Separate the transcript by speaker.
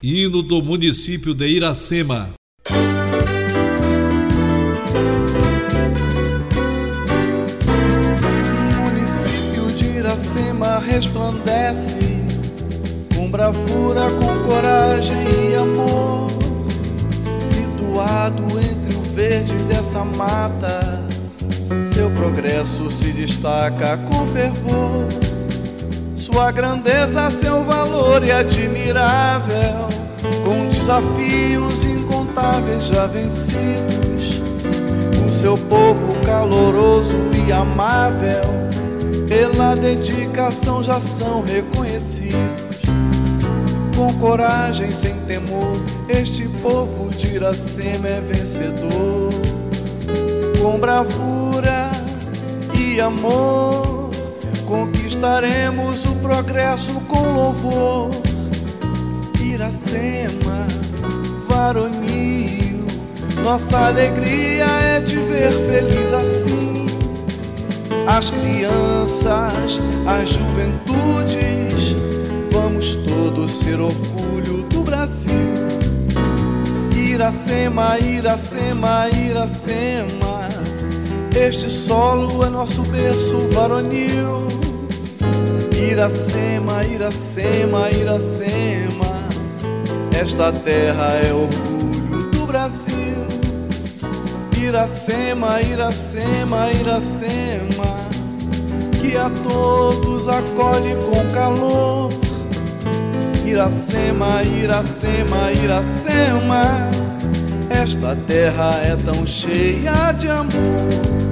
Speaker 1: hino do município de Iracema.
Speaker 2: O município de Iracema resplandece com bravura, com coragem e amor. Situado entre o verde dessa mata, seu progresso se destaca com fervor. Sua grandeza, seu valor é admirável, com desafios incontáveis já vencidos. O seu povo caloroso e amável, pela dedicação já são reconhecidos. Com coragem, sem temor, este povo de Iracema é vencedor. Com bravura e amor, conquistaremos o progresso com louvor. Iracema, varonil, nossa alegria é de ver feliz assim as crianças, as juventudes. Vamos todos ser orgulho do Brasil. Iracema, Iracema, Iracema, este solo é nosso berço varonil. Iracema, Iracema, Iracema, esta terra é orgulho do Brasil. Iracema, Iracema, Iracema, que a todos acolhe com calor. Iracema, Iracema, Iracema, esta terra é tão cheia de amor.